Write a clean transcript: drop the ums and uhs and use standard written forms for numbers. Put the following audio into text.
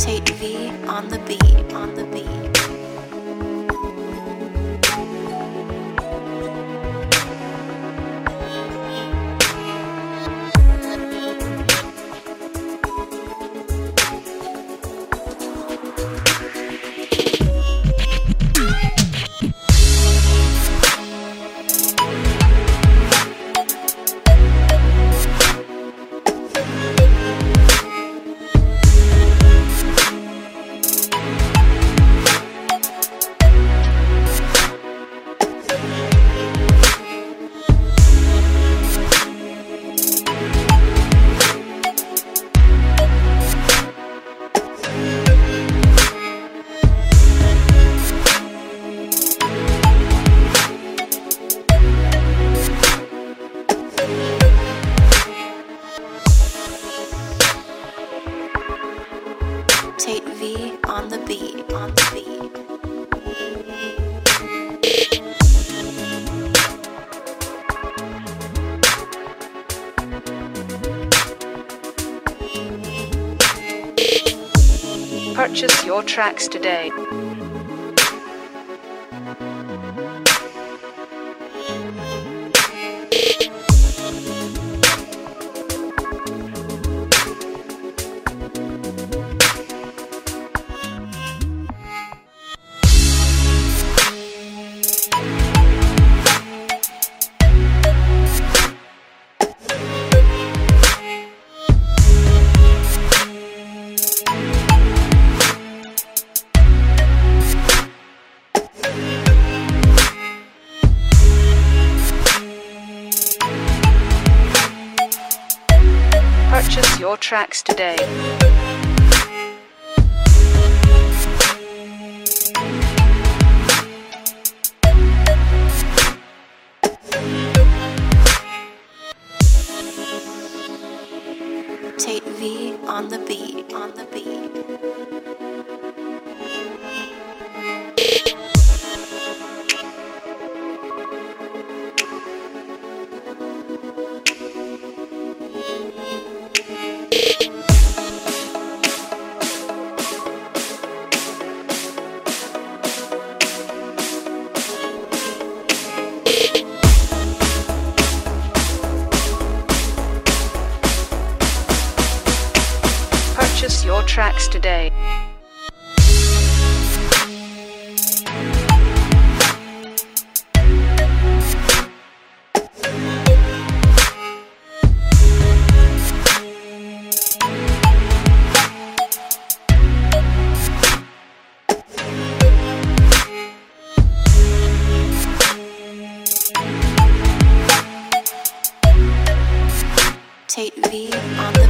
Tate V on the beat, on the beat. Tate V on the beat, on the beat. Purchase your tracks today. Purchase your tracks today. Tate V on the beat, on the beat. Purchase your tracks today. Tate V on the